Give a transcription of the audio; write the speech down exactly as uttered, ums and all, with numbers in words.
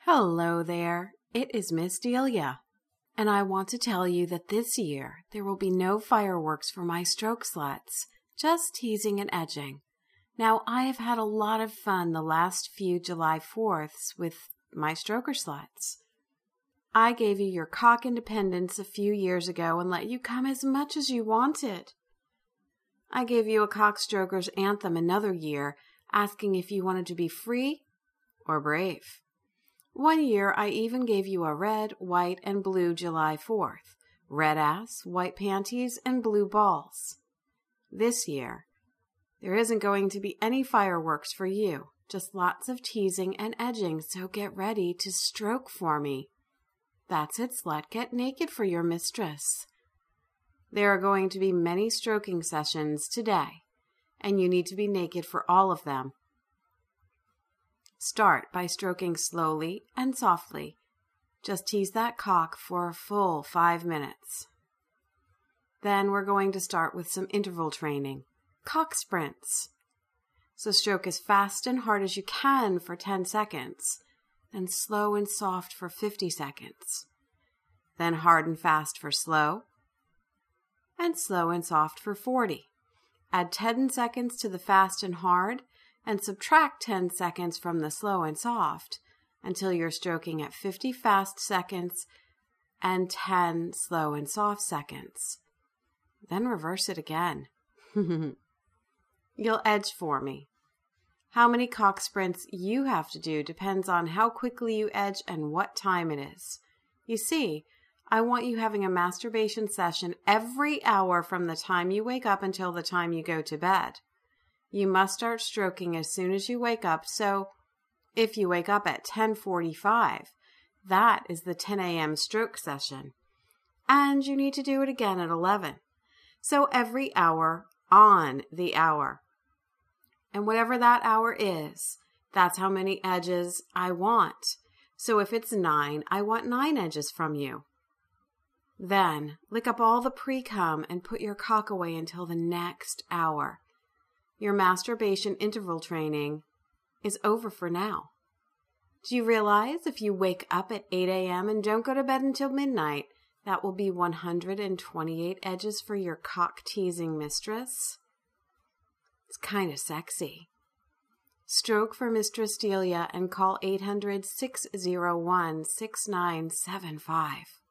Hello there, it is Miss Delia, and I want to tell you that this year there will be no fireworks for my stroke sluts, just teasing and edging. Now, I have had a lot of fun the last few July fourths with my stroker sluts. I gave you your cock independence a few years ago and let you come as much as you wanted. I gave you a cockstroker's anthem another year, asking if you wanted to be free or brave. One year, I even gave you a red, white, and blue July fourth, red ass, white panties, and blue balls. This year, there isn't going to be any fireworks for you, just lots of teasing and edging, so get ready to stroke for me. That's it, slut. Get naked for your mistress. There are going to be many stroking sessions today, and you need to be naked for all of them. Start by stroking slowly and softly. Just tease that cock for a full five minutes. Then we're going to start with some interval training, cock sprints. So stroke as fast and hard as you can for ten seconds, then slow and soft for fifty seconds. Then hard and fast for slow, and slow and soft for forty. Add ten seconds to the fast and hard, and subtract ten seconds from the slow and soft until you're stroking at fifty fast seconds and ten slow and soft seconds. Then reverse it again. You'll edge for me. How many cock sprints you have to do depends on how quickly you edge and what time it is. You see, I want you having a masturbation session every hour from the time you wake up until the time you go to bed. You must start stroking as soon as you wake up, so if you wake up at ten forty-five, that is the ten a.m. stroke session. And you need to do it again at eleven. So every hour on the hour. And whatever that hour is, that's how many edges I want. So if it's nine, I want nine edges from you. Then lick up all the pre-cum and put your cock away until the next hour. Your masturbation interval training is over for now. Do you realize if you wake up at eight a.m. and don't go to bed until midnight, that will be one hundred twenty-eight edges for your cock-teasing mistress? It's kind of sexy. Stroke for Mistress Delia and call eight hundred, six oh one, six nine seven five.